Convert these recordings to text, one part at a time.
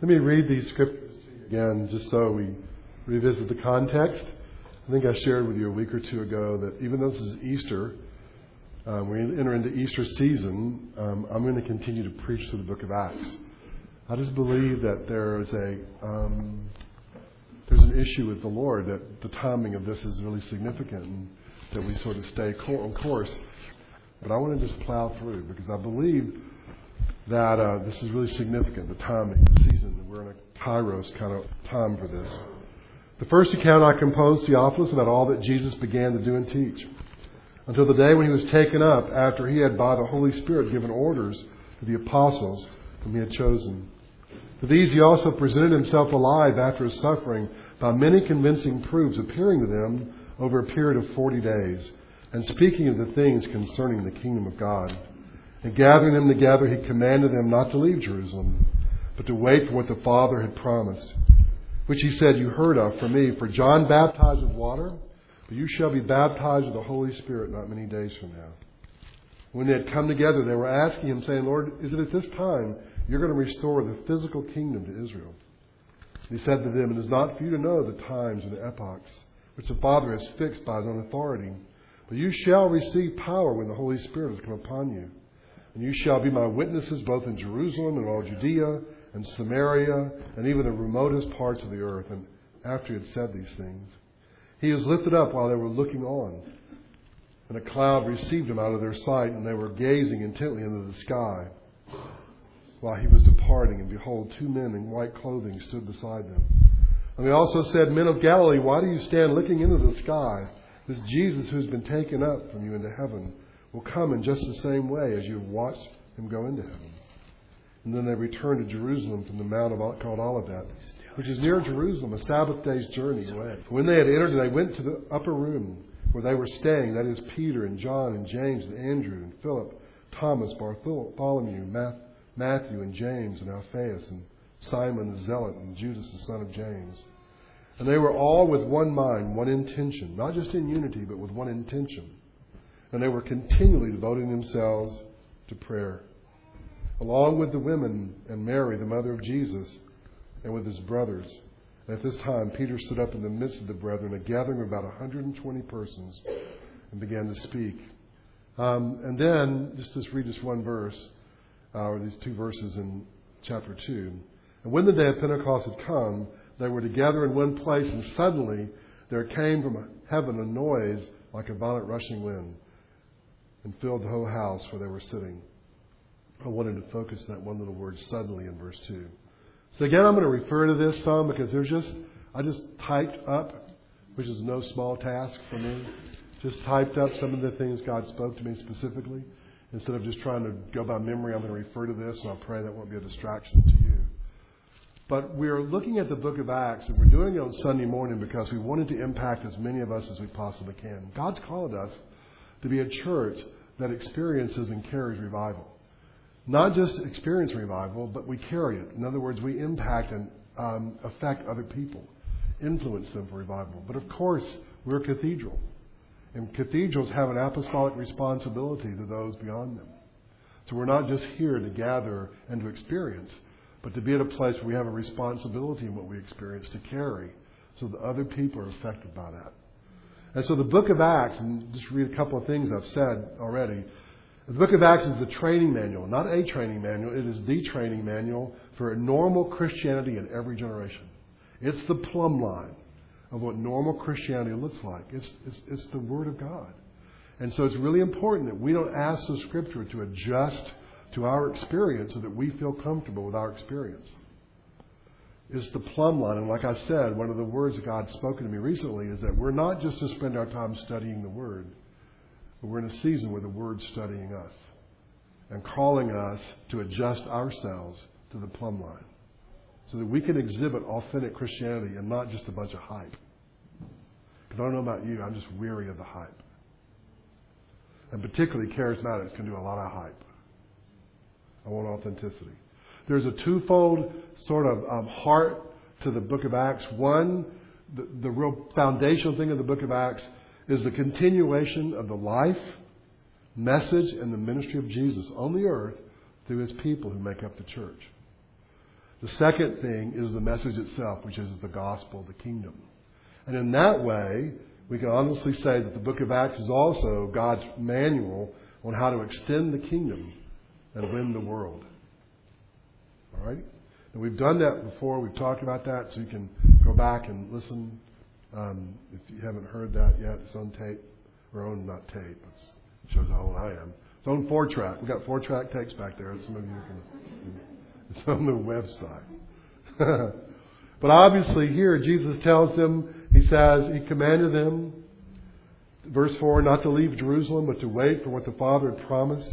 Let me read these scriptures to you again, just so we revisit the context. I think I shared with you a week or two ago that even though this is Easter, we enter into Easter season, I'm going to continue to preach through the book of Acts. I just believe that there's an issue with the Lord, that the timing of this is really significant, and that we sort of stay on course. But I want to just plow through, because I believe that this is really significant, the timing, the season. We're in a kairos kind of time for this. The first account I composed, Theophilus, about all that Jesus began to do and teach, until the day when he was taken up, after he had by the Holy Spirit given orders to the apostles whom he had chosen. To these he also presented himself alive after his suffering by many convincing proofs, appearing to them over a period of 40 days, and speaking of the things concerning the kingdom of God. And gathering them together, he commanded them not to leave Jerusalem, but to wait for what the Father had promised, which he said, "You heard of from me. For John baptized with water, but you shall be baptized with the Holy Spirit not many days from now." When they had come together, they were asking him, saying, "Lord, is it at this time you're going to restore the physical kingdom to Israel?" And he said to them, "It is not for you to know the times and the epochs which the Father has fixed by his own authority, but you shall receive power when the Holy Spirit has come upon you. And you shall be my witnesses both in Jerusalem and all Judea and Samaria and even the remotest parts of the earth." And after he had said these things, he was lifted up while they were looking on. And a cloud received him out of their sight, and they were gazing intently into the sky while he was departing. And behold, two men in white clothing stood beside them. And they also said, "Men of Galilee, why do you stand looking into the sky? This Jesus who has been taken up from you into heaven will come in just the same way as you have watched him go into heaven." And then they returned to Jerusalem from the mount called Olivet, which is near Jerusalem, a Sabbath day's journey away. When they had entered, they went to the upper room where they were staying, that is Peter and John and James and Andrew and Philip, Thomas, Bartholomew, Matthew and James and Alphaeus and Simon the Zealot and Judas the son of James. And they were all with one mind, one intention, not just in unity, but with one intention. And they were continually devoting themselves to prayer, along with the women and Mary, the mother of Jesus, and with his brothers. And at this time, Peter stood up in the midst of the brethren, a gathering of about 120 persons, and began to speak. And then, just read this one verse, or these two verses in chapter 2. "And when the day of Pentecost had come, they were together in one place, and suddenly there came from heaven a noise like a violent rushing wind, and filled the whole house where they were sitting." I wanted to focus on that one little word, "suddenly," in verse 2. So again, I'm going to refer to this some because I just typed up, which is no small task for me, just typed up some of the things God spoke to me specifically. Instead of just trying to go by memory, I'm going to refer to this, and I'll pray that won't be a distraction to you. But we're looking at the book of Acts, and we're doing it on Sunday morning because we wanted to impact as many of us as we possibly can. God's called us to be a church that experiences and carries revival. Not just experience revival, but we carry it. In other words, we impact and affect other people, influence them for revival. But of course, we're a cathedral. And cathedrals have an apostolic responsibility to those beyond them. So we're not just here to gather and to experience, but to be at a place where we have a responsibility in what we experience to carry so that other people are affected by that. And so the book of Acts, and just read a couple of things I've said already. The book of Acts is the training manual, not a training manual. It is the training manual for a normal Christianity in every generation. It's the plumb line of what normal Christianity looks like. It's the Word of God. And so it's really important that we don't ask the Scripture to adjust to our experience so that we feel comfortable with our experience. It's the plumb line. And like I said, one of the words that God's spoken to me recently is that we're not just to spend our time studying the Word, but we're in a season where the Word's studying us and calling us to adjust ourselves to the plumb line so that we can exhibit authentic Christianity and not just a bunch of hype. Because I don't know about you, I'm just weary of the hype. And particularly charismatics can do a lot of hype. I want authenticity. There's a twofold sort of heart to the book of Acts. One, the real foundational thing of the book of Acts is the continuation of the life, message, and the ministry of Jesus on the earth through his people who make up the church. The second thing is the message itself, which is the gospel, the kingdom. And in that way, we can honestly say that the book of Acts is also God's manual on how to extend the kingdom and win the world. All right? And we've done that before. We've talked about that, so you can go back and listen. If you haven't heard that yet, it's on tape. Or on, not tape. It shows how old I am. It's on 4-track. We've got 4-track tapes back there. Some of you can. It's on the website. But obviously here, Jesus tells them, He says, He commanded them, verse 4, not to leave Jerusalem, but to wait for what the Father had promised.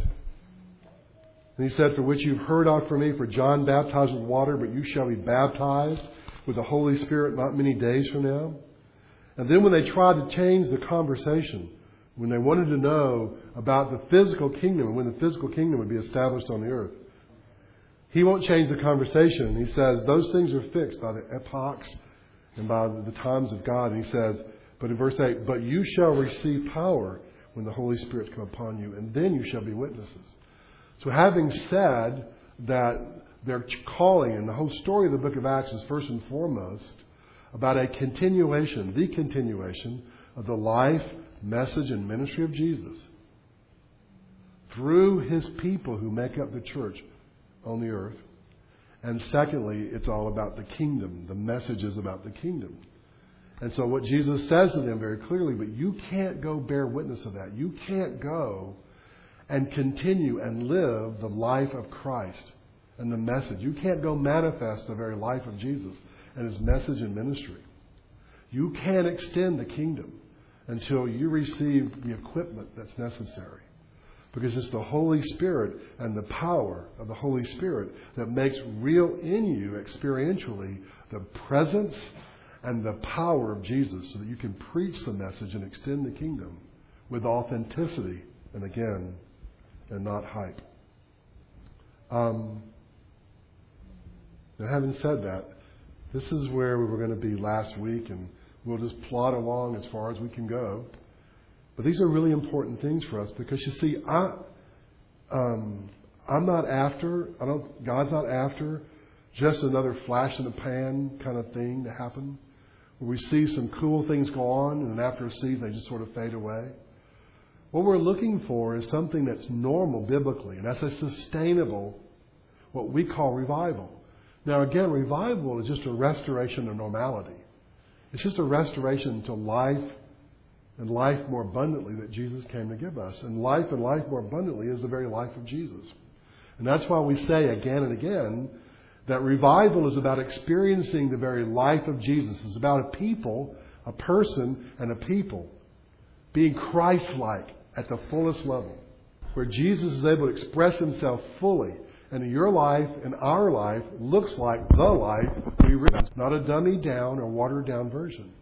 And He said, for which you've heard of from me, for John baptized with water, but you shall be baptized with the Holy Spirit not many days from now. And then when they tried to change the conversation, when they wanted to know about the physical kingdom and when the physical kingdom would be established on the earth, He won't change the conversation. He says those things are fixed by the epochs and by the times of God. And He says, but in verse 8, but you shall receive power when the Holy Spirit's come upon you, and then you shall be witnesses. So having said that their calling and the whole story of the book of Acts is first and foremost about the continuation of the life, message, and ministry of Jesus through His people who make up the church on the earth. And secondly, it's all about the kingdom. The message is about the kingdom. And so what Jesus says to them very clearly, but you can't go bear witness of that. You can't go and continue and live the life of Christ and the message. You can't go manifest the very life of Jesus and His message and ministry. You can't extend the kingdom until you receive the equipment that's necessary. Because it's the Holy Spirit and the power of the Holy Spirit that makes real in you experientially the presence and the power of Jesus, so that you can preach the message and extend the kingdom with authenticity and again, and not hype. Now, having said that, this is where we were going to be last week, and we'll just plod along as far as we can go. But these are really important things for us because you see, God's not after just another flash in the pan kind of thing to happen, where we see some cool things go on, and then after a season they just sort of fade away. What we're looking for is something that's normal biblically, and that's a sustainable, what we call revival. Now again, revival is just a restoration of normality. It's just a restoration to life and life more abundantly that Jesus came to give us. And life more abundantly is the very life of Jesus. And that's why we say again and again that revival is about experiencing the very life of Jesus. It's about a people, a person, and a people being Christ-like at the fullest level, where Jesus is able to express Himself fully. And your life and our life looks like the life we live, not a dummied down or watered down version.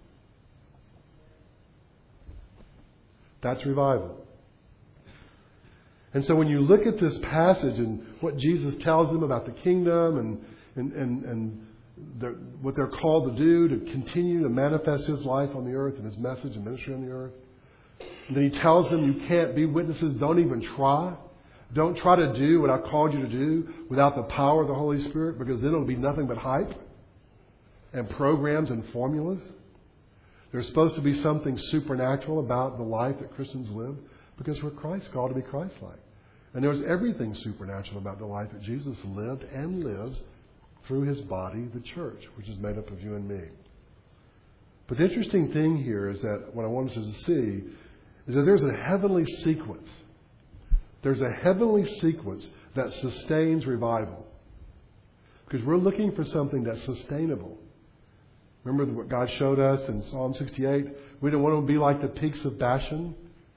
That's revival. And so when you look at this passage and what Jesus tells them about the kingdom and what they're called to do to continue to manifest His life on the earth and His message and ministry on the earth, and then He tells them you can't be witnesses, don't even try. Don't try to do what I called you to do without the power of the Holy Spirit, because then it'll be nothing but hype and programs and formulas. There's supposed to be something supernatural about the life that Christians live, because we're Christ, called to be Christ-like. And there's everything supernatural about the life that Jesus lived and lives through His body, the church, which is made up of you and me. But the interesting thing here is that what I want us to see is that there's a heavenly sequence. There's a heavenly sequence that sustains revival. Because we're looking for something that's sustainable. Remember what God showed us in Psalm 68? We don't want to be like the peaks of Bashan.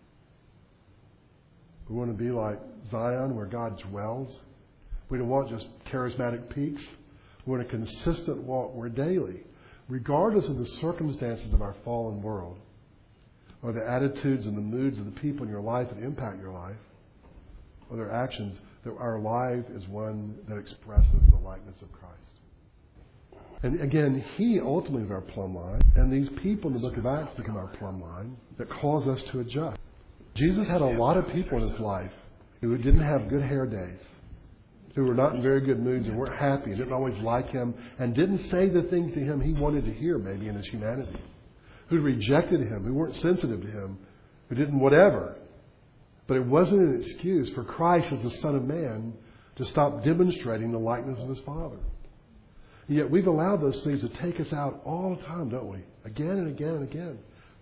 We want to be like Zion, where God dwells. We don't want just charismatic peaks. We want a consistent walk where daily, regardless of the circumstances of our fallen world, or the attitudes and the moods of the people in your life that impact your life, or their actions, that our life is one that expresses the likeness of Christ. And again, He ultimately is our plumb line, and these people in the book of Acts become our plumb line that cause us to adjust. Jesus had a lot of people in His life who didn't have good hair days. who were not in very good moods and weren't happy and didn't always like him and didn't say the things to him he wanted to hear maybe in his humanity, who rejected him, who weren't sensitive to him, who didn't whatever. But it wasn't an excuse for Christ as the Son of Man to stop demonstrating the likeness of his Father. And yet we've allowed those things to take us out all the time, don't we? Again and again and again.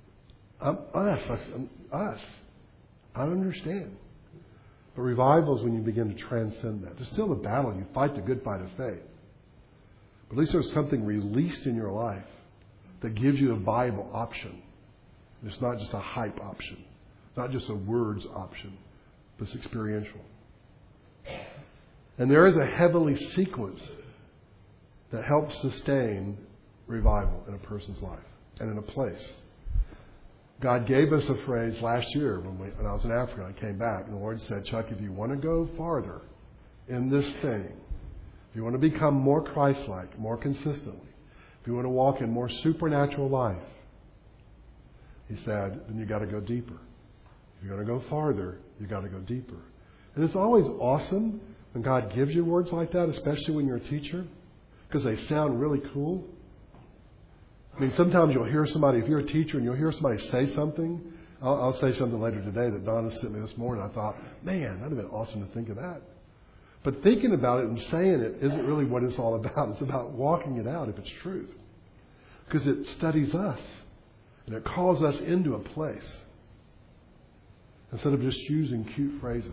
Us. I understand. But revival is when you begin to transcend that. There's still a battle. You fight the good fight of faith. But at least there's something released in your life that gives you a viable option. It's not just a hype option. Not just a words option. But it's experiential. And there is a heavenly sequence that helps sustain revival in a person's life and in a place. God gave us a phrase last year when I was in Africa. I came back and the Lord said, Chuck, if you want to go farther in this thing, if you want to become more Christ-like, more consistently, if you want to walk in more supernatural life, He said, then you got to go deeper. If you're going to go farther, you got to go deeper. And it's always awesome when God gives you words like that, especially when you're a teacher, because they sound really cool. I mean, sometimes you'll hear somebody, if you're a teacher and you'll hear somebody say something. I'll say something later today that Donna sent me this morning. I thought, man, that'd have been awesome to think of that. But thinking about it and saying it isn't really what it's all about. It's about walking it out if it's truth. Because it studies us. And it calls us into a place. Instead of just using cute phrases.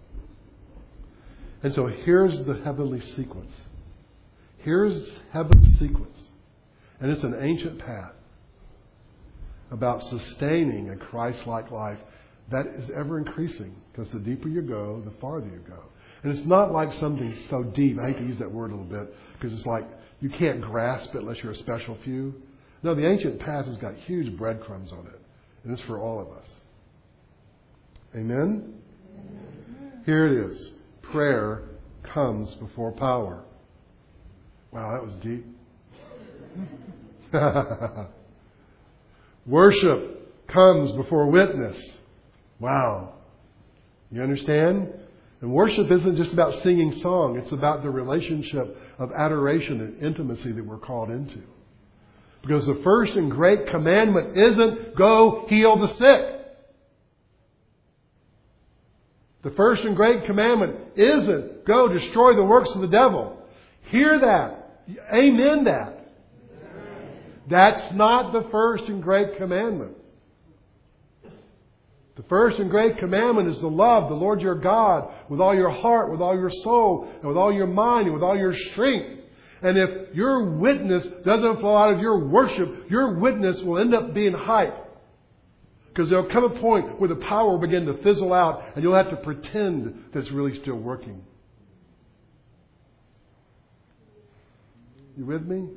And so here's the heavenly sequence. Here's heaven's sequence. And it's an ancient path about sustaining a Christ-like life that is ever increasing. Because the deeper you go, the farther you go. And it's not like something so deep. I hate to use that word a little bit. Because it's like you can't grasp it unless you're a special few. No, the ancient path has got huge breadcrumbs on it. And it's for all of us. Amen? Here it is. Prayer comes before power. Wow, that was deep. Worship comes before witness. Wow. You understand? And worship isn't just about singing song. It's about the relationship of adoration and intimacy that we're called into. Because the first and great commandment isn't go heal the sick. The first and great commandment isn't go destroy the works of the devil. Hear that. Amen that. That's not the first and great commandment. The first and great commandment is to love the Lord your God with all your heart, with all your soul, and with all your mind, and with all your strength. And if your witness doesn't flow out of your worship, your witness will end up being hype. Because there'll come a point where the power will begin to fizzle out and you'll have to pretend that it's really still working. You with me?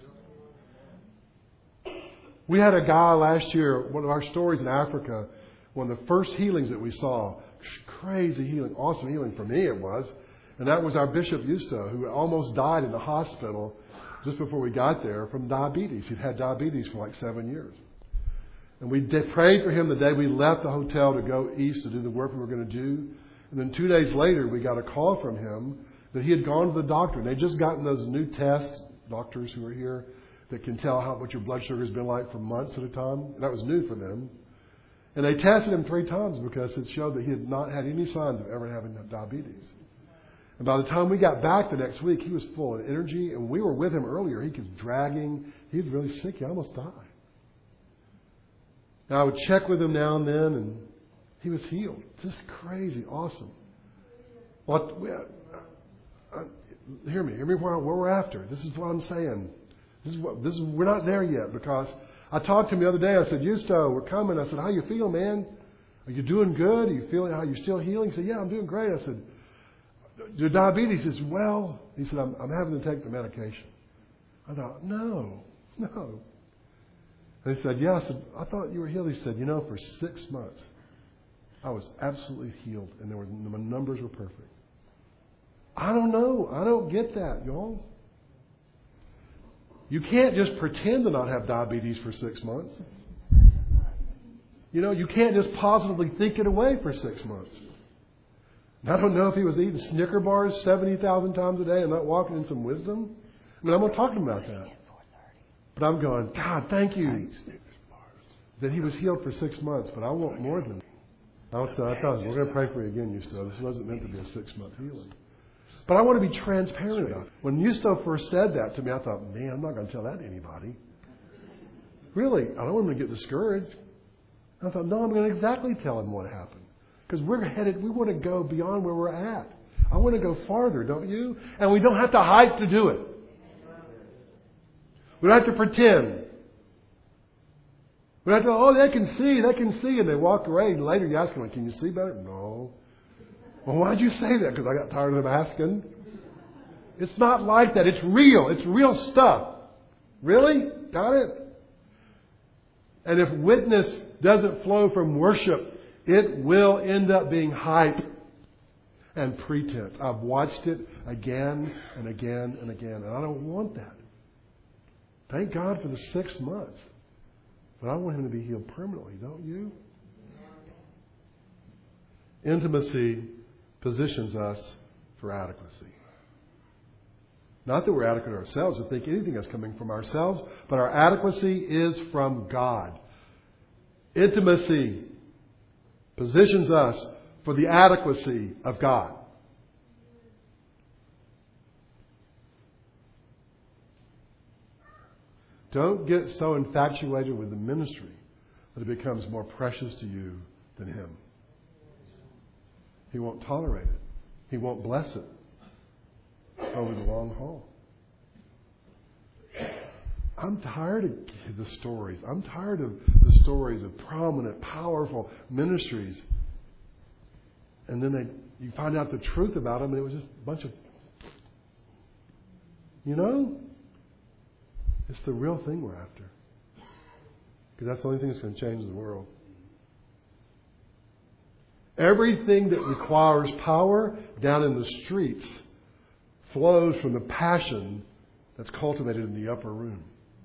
We had a guy last year, one of our stories in Africa, one of the first healings that we saw. Crazy healing, awesome healing for me it was. And that was our Bishop Yusto, who almost died in the hospital just before we got there from diabetes. He'd had diabetes for like 7 years. And we prayed for him the day we left the hotel to go east to do the work we were going to do. And then 2 days later, we got a call from him that he had gone to the doctor. And they'd just gotten those new tests, doctors who are here, that can tell what your blood sugar has been like for months at a time. And that was new for them. And they tested him 3 times because it showed that he had not had any signs of ever having diabetes. And by the time we got back the next week, he was full of energy. And we were with him earlier. He was dragging. He was really sick. He almost died. And I would check with him now and then, and he was healed. Just crazy, awesome. Well, hear me where we're after. This is what I'm saying. We're not there yet, because I talked to him the other day. I said, Yusto, we're coming. I said, how you feel, man? Are you doing good? Are you feeling how you're still healing? He said, yeah, I'm doing great. I said, your diabetes is well. He said, I'm having to take the medication. I thought, no. And he said, yeah. I said, I thought you were healed. He said, for 6 months, I was absolutely healed, and my numbers were perfect. I don't know. I don't get that, y'all. You can't just pretend to not have diabetes for 6 months. You can't just positively think it away for 6 months. I don't know if he was eating Snicker bars 70,000 times a day and not walking in some wisdom. I mean, I'm not talking about that. But I'm going, God, thank you that he was healed for 6 months, but I want more than that. I thought, we're going to pray for you again, Yusto. This wasn't meant to be a 6-month healing. But I want to be transparent about it. When Yusto first said that to me, I thought, man, I'm not going to tell that to anybody. Really, I don't want him to get discouraged. I thought, no, I'm going to exactly tell him what happened. Because we want to go beyond where we're at. I want to go farther, don't you? And we don't have to hype to do it. We don't have to pretend. We don't have to, they can see. And they walk away. And later you ask them, can you see better? No. Well, why'd you say that? Because I got tired of them asking. It's not like that. It's real. It's real stuff. Really? Got it? And if witness doesn't flow from worship, it will end up being hype and pretense. I've watched it again and again and again, and I don't want that. Thank God for the 6 months. But I want him to be healed permanently, don't you? Intimacy positions us for adequacy. Not that we're adequate ourselves to think anything is coming from ourselves, but our adequacy is from God. Intimacy positions us for the adequacy of God. Don't get so infatuated with the ministry that it becomes more precious to you than Him. He won't tolerate it. He won't bless it over the long haul. I'm tired of the stories. I'm tired of the stories of prominent, powerful ministries. And then you find out the truth about them, and it was just a bunch of... It's the real thing we're after. Because that's the only thing that's going to change the world. Everything that requires power down in the streets flows from the passion that's cultivated in the upper room.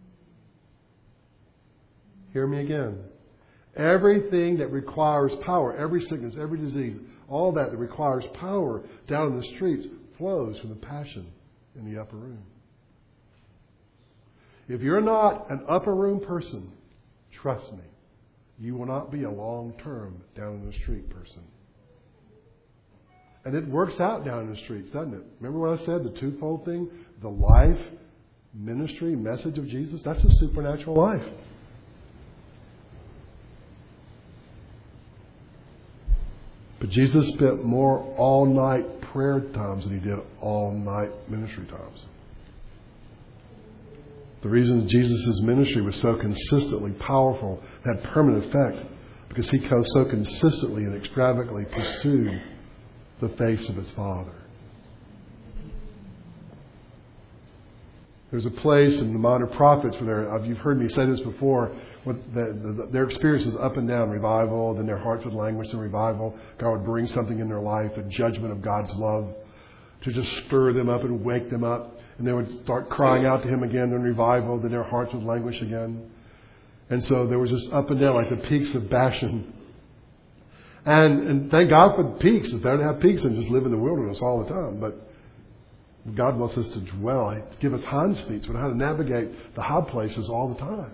Hear me again. Everything that requires power, every sickness, every disease, all that requires power down in the streets flows from the passion in the upper room. If you're not an upper room person, trust me, you will not be a long-term down in the street person. And it works out down in the streets, doesn't it? Remember what I said, the twofold thing? The life, ministry, message of Jesus, that's a supernatural life. But Jesus spent more all-night prayer times than He did all-night ministry times. The reason Jesus' ministry was so consistently powerful, had permanent effect, because He so consistently and extravagantly pursued the face of His Father. There's a place in the Minor Prophets where you've heard me say this before, their experience was up and down revival, then their hearts would languish in revival. God would bring something in their life, a judgment of God's love, to just stir them up and wake them up. And they would start crying out to Him again in revival, then their hearts would languish again. And so there was this up and down like the peaks of Bashan. And thank God for the peaks. It's better to have peaks than just live in the wilderness all the time. But God wants us to dwell, give us hinds feet on how to navigate the high places all the time.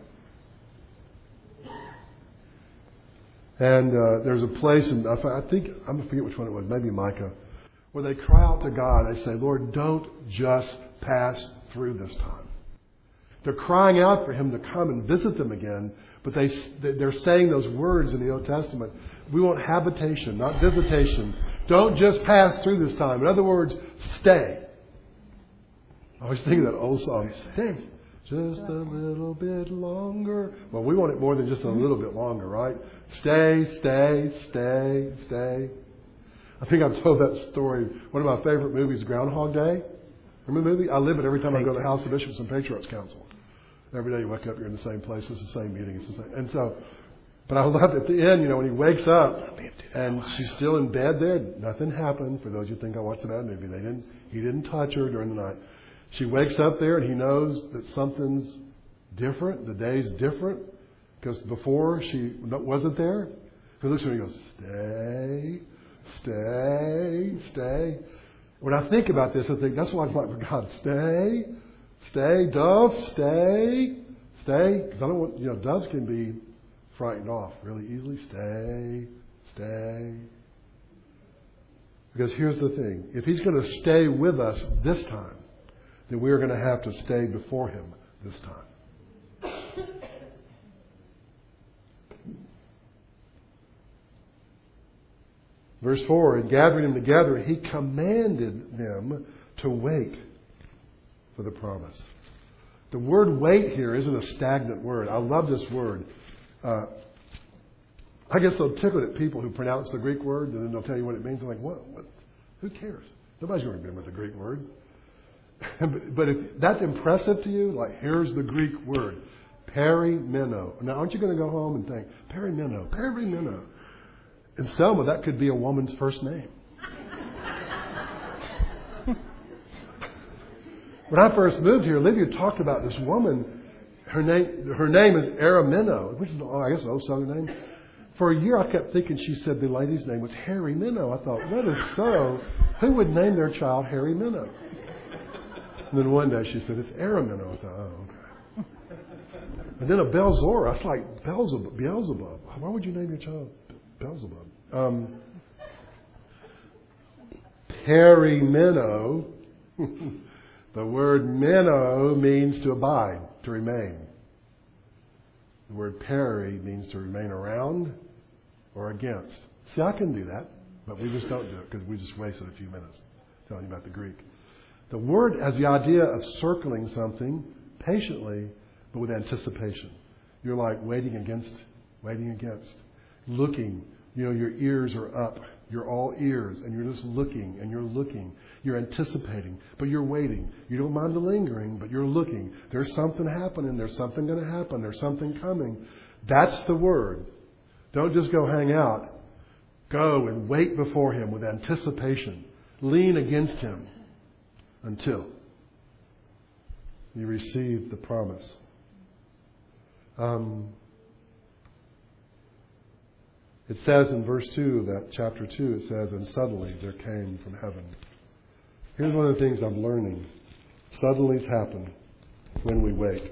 And there's a place, and I forget which one it was, maybe Micah, where they cry out to God. They say, Lord, don't just pass through this time. They're crying out for Him to come and visit them again, but they're saying those words in the Old Testament. We want habitation, not visitation. Don't just pass through this time. In other words, stay. I always think of that old song, stay just a little bit longer. Well, we want it more than just a little bit longer, right? Stay, stay, stay, stay. I think I've told that story. One of my favorite movies, Groundhog Day. Remember the movie? I live it every time I go to the House of Bishops and Patriarchs Council. Every day you wake up, you're in the same place. It's the same meeting. It's the same. And so, but I love at the end, when he wakes up and she's still in bed there. Nothing happened. For those who think I watched a bad movie, he didn't touch her during the night. She wakes up there and he knows that something's different. The day's different because before she wasn't there. He looks at her and he goes, stay Stay, stay. When I think about this, I think that's why I'm like, for God, stay, stay, dove, stay, stay. Because I don't want, doves can be frightened off really easily. Stay, stay. Because here's the thing. If He's going to stay with us this time, then we're going to have to stay before Him this time. Verse 4, and gathering them together, He commanded them to wait for the promise. The word wait here isn't a stagnant word. I love this word. I get so tickled at people who pronounce the Greek word and then they'll tell you what it means. I'm like, what? Who cares? Nobody's going to remember the Greek word. But if that's impressive to you, like here's the Greek word, perimeno. Now, aren't you going to go home and think, perimeno, perimeno? In Selma, that could be a woman's first name. When I first moved here, Olivia talked about this woman. Her name is Aramino, which is, I guess, an old Southern name. For a year, I kept thinking she said the lady's name was Harry Minnow. I thought, that is so. Who would name their child Harry Minnow? And then one day she said, it's Aramino. I thought, oh, okay. And then a Belzora. I was like, Beelzebub. Why would you name your child Beelzebub? Perimeno. The word minnow means to abide, to remain. The word peri means to remain around or against. See, I can do that, but we just don't do it because we just wasted a few minutes telling you about the Greek. The word has the idea of circling something patiently, but with anticipation. You're like waiting against, looking. Your ears are up. You're all ears, and you're just looking, and you're looking. You're anticipating, but you're waiting. You don't mind the lingering, but you're looking. There's something happening. There's something going to happen. There's something coming. That's the word. Don't just go hang out. Go and wait before Him with anticipation. Lean against Him until you receive the promise. It says in verse 2 of that chapter 2, it says, and suddenly there came from heaven. Here's one of the things I'm learning. Suddenlies happen when we wait.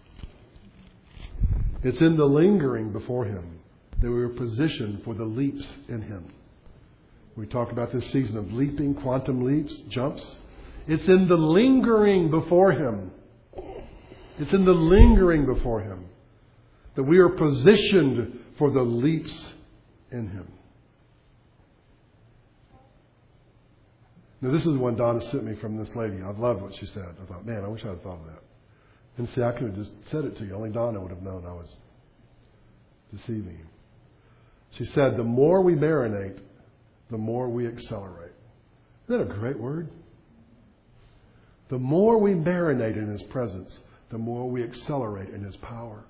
It's in the lingering before Him that we are positioned for the leaps in Him. We talk about this season of leaping, quantum leaps, jumps. It's in the lingering before Him. It's in the lingering before Him that we are positioned for the leaps in Him. Now, this is one Donna sent me from this lady. I loved what she said. I thought, man, I wish I had thought of that. And see, I could have just said it to you. Only Donna would have known I was deceiving you. She said, the more we marinate, the more we accelerate. Isn't that a great word? The more we marinate in His presence, the more we accelerate in His power.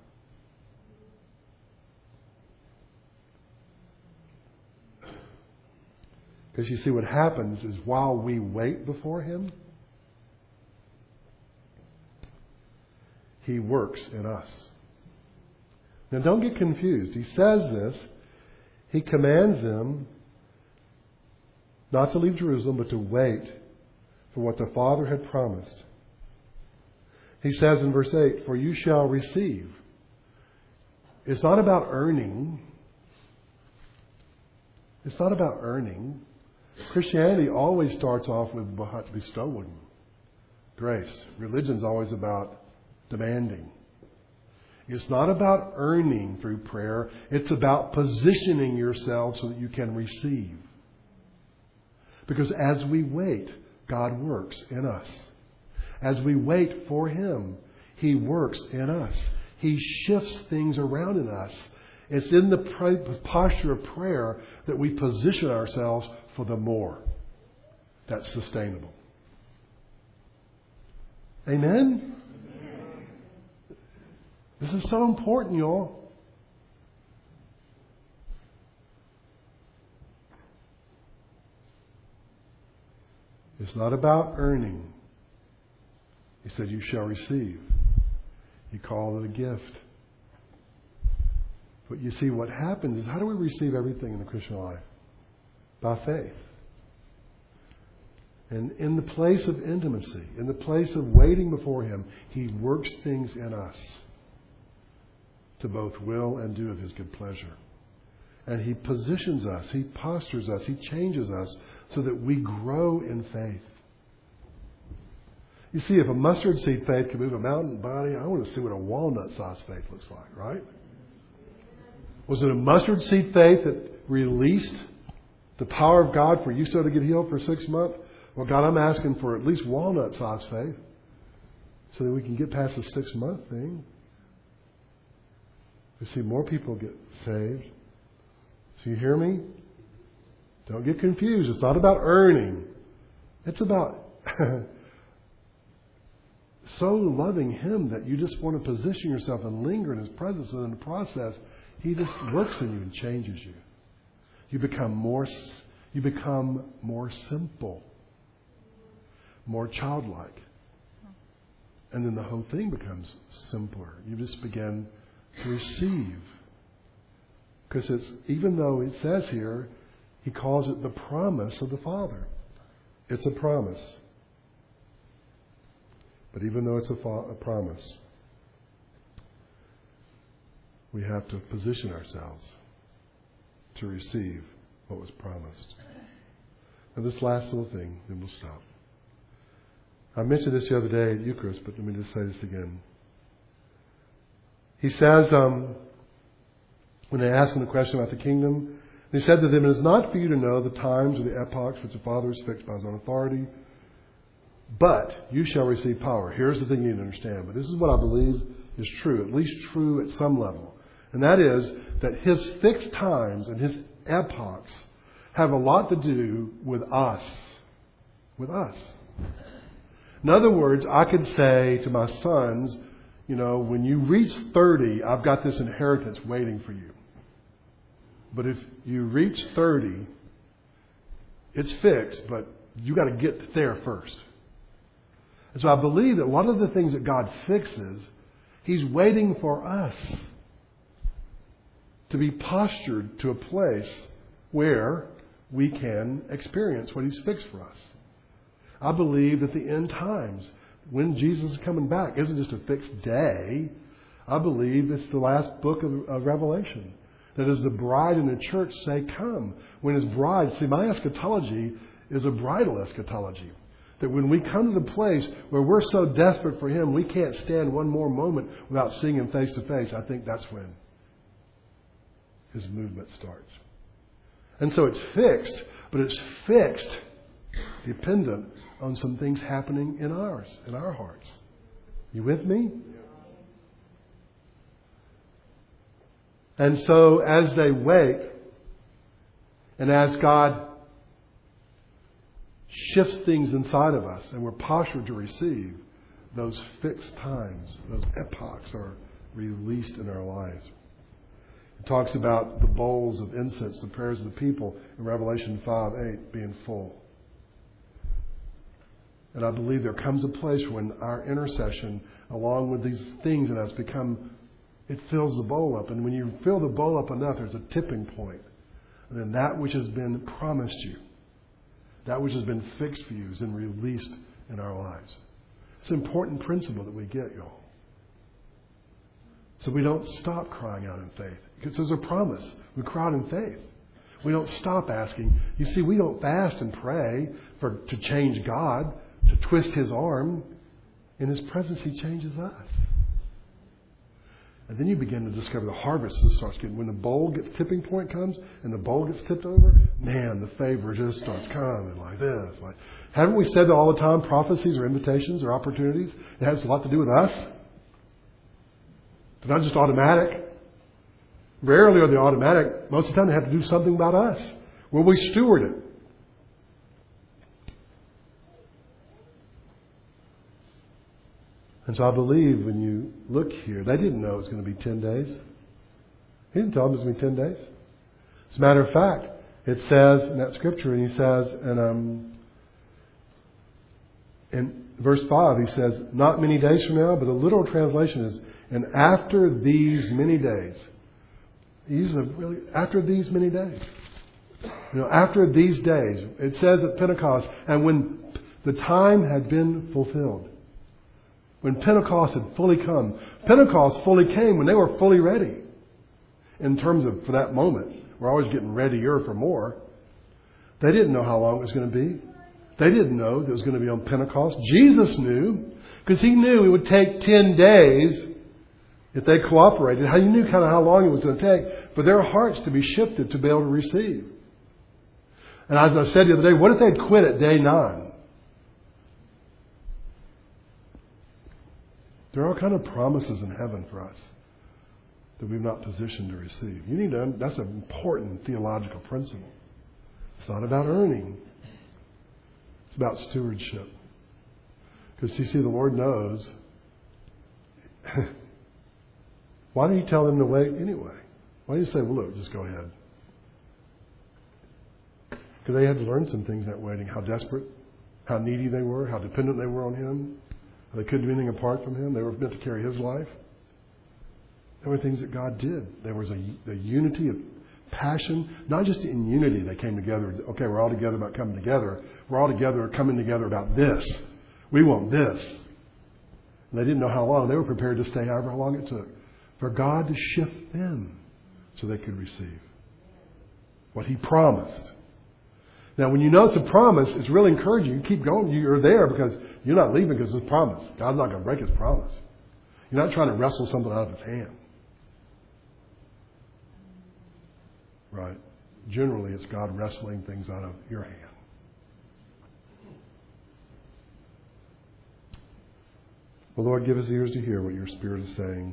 Because you see, what happens is while we wait before Him, He works in us. Now, don't get confused. He says this. He commands them not to leave Jerusalem, but to wait for what the Father had promised. He says in verse 8, for you shall receive. It's not about earning. It's not about earning. Christianity always starts off with bestowing grace. Religion's always about demanding. It's not about earning through prayer. It's about positioning yourself so that you can receive. Because as we wait, God works in us. As we wait for Him, He works in us. He shifts things around in us. It's in the posture of prayer that we position ourselves for the more that's sustainable. Amen? This is so important, y'all. It's not about earning. He said, you shall receive. He called it a gift. But you see, what happens is, how do we receive everything in the Christian life? by faith. And in the place of intimacy, in the place of waiting before Him, He works things in us to both will and do of His good pleasure. And He positions us, He postures us, He changes us so that we grow in faith. You see, if a mustard seed faith can move a mountain body, I want to see what a walnut-sized faith looks like, right? Was it a mustard seed faith that released the power of God for you so to get healed for 6 months? Well, God, I'm asking for at least walnut-sized faith so that we can get past the 6-month thing. You see, more people get saved. So you hear me? Don't get confused. It's not about earning. It's about so loving Him that you just want to position yourself and linger in His presence. And in the process, He just works in you and changes you. You become more simple, more childlike. And then the whole thing becomes simpler. You just begin to receive. Because it's, even though it says here, He calls it the promise of the Father. It's a promise. But even though it's a promise, we have to position ourselves to receive what was promised. Now this last little thing, then we'll stop. I mentioned this the other day at Eucharist, but let me just say this again. He says, when they asked him the question about the kingdom, he said to them, "It is not for you to know the times or the epochs which the Father has fixed by His own authority, but you shall receive power." Here's the thing you need to understand, but this is what I believe is true, at least true at some level. And that is that His fixed times and His epochs have a lot to do with us. With us. In other words, I could say to my sons, you know, when you reach 30, I've got this inheritance waiting for you. But if you reach 30, it's fixed, but you got to get there first. And so I believe that a lot of the things that God fixes, He's waiting for us to be postured to a place where we can experience what He's fixed for us. I believe that the end times, when Jesus is coming back, isn't just a fixed day. I believe it's the last book of Revelation. That as the bride and the church say, "Come." When His bride, see, my eschatology is a bridal eschatology. That when we come to the place where we're so desperate for Him, we can't stand one more moment without seeing Him face to face, I think that's when His movement starts. And so it's fixed, but it's fixed dependent on some things happening in our hearts. You with me? And so as they wait, and as God shifts things inside of us, and we're postured to receive, those fixed times, those epochs are released in our lives. It talks about the bowls of incense, the prayers of the people in Revelation 5:8 being full. And I believe there comes a place when our intercession, along with these things in us, it fills the bowl up. And when you fill the bowl up enough, there's a tipping point. And then that which has been promised you, that which has been fixed for you, is then released in our lives. It's an important principle that we get, y'all. So we don't stop crying out in faith. Because there's a promise. We cry out in faith. We don't stop asking. You see, we don't fast and pray to change God, to twist His arm. In His presence, He changes us. And then you begin to discover the harvest that starts getting. When the tipping point comes and the bowl gets tipped over, man, the favor just starts coming like this. Haven't we said that all the time? Prophecies or invitations or opportunities? It has a lot to do with us. They're not just automatic. Rarely are they automatic. Most of the time they have to do something about us. Will we steward it? And so I believe when you look here, they didn't know it was going to be 10 days. He didn't tell them it was going to be 10 days. As a matter of fact, it says in that scripture, and He says, in verse 5, He says, "Not many days from now," but the literal translation is, "and after these many days." He uses after these many days. After these days, it says at Pentecost, and when the time had been fulfilled, when Pentecost had fully come, Pentecost fully came when they were fully ready. In terms of, for that moment, we're always getting readier for more. They didn't know how long it was going to be. They didn't know that it was going to be on Pentecost. Jesus knew, because He knew it would take 10 days if they cooperated. He knew kind of how long it was going to take for their hearts to be shifted to be able to receive. And as I said the other day, what if they'd quit at day 9? There are all kind of promises in heaven for us that we've not positioned to receive. That's an important theological principle. It's not about earning. It's about stewardship. Because you see, the Lord knows. Why did He tell them to wait anyway? Why did He say, well, look, just go ahead? Because they had to learn some things that waiting. How desperate, how needy they were, how dependent they were on Him. They couldn't do anything apart from Him. They were meant to carry His life. There were things that God did. There was a unity of passion. Not just in unity they came together. Okay, we're all together about coming together. We're all together coming together about this. We want this. And they didn't know how long. They were prepared to stay however long it took for God to shift them so they could receive what He promised. Now, when you know it's a promise, it's really encouraging. You keep going. You're there because you're not leaving because it's a promise. God's not going to break His promise. You're not trying to wrestle something out of His hand. Right? Generally, it's God wrestling things out of your hand. Well, Lord, give us ears to hear what your Spirit is saying.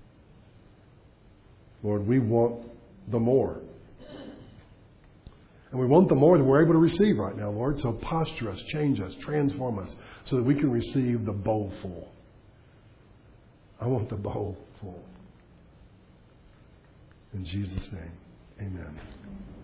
Lord, we want the more. And we want the more than we're able to receive right now, Lord. So posture us, change us, transform us so that we can receive the bowl full. I want the bowl full. In Jesus' name, amen.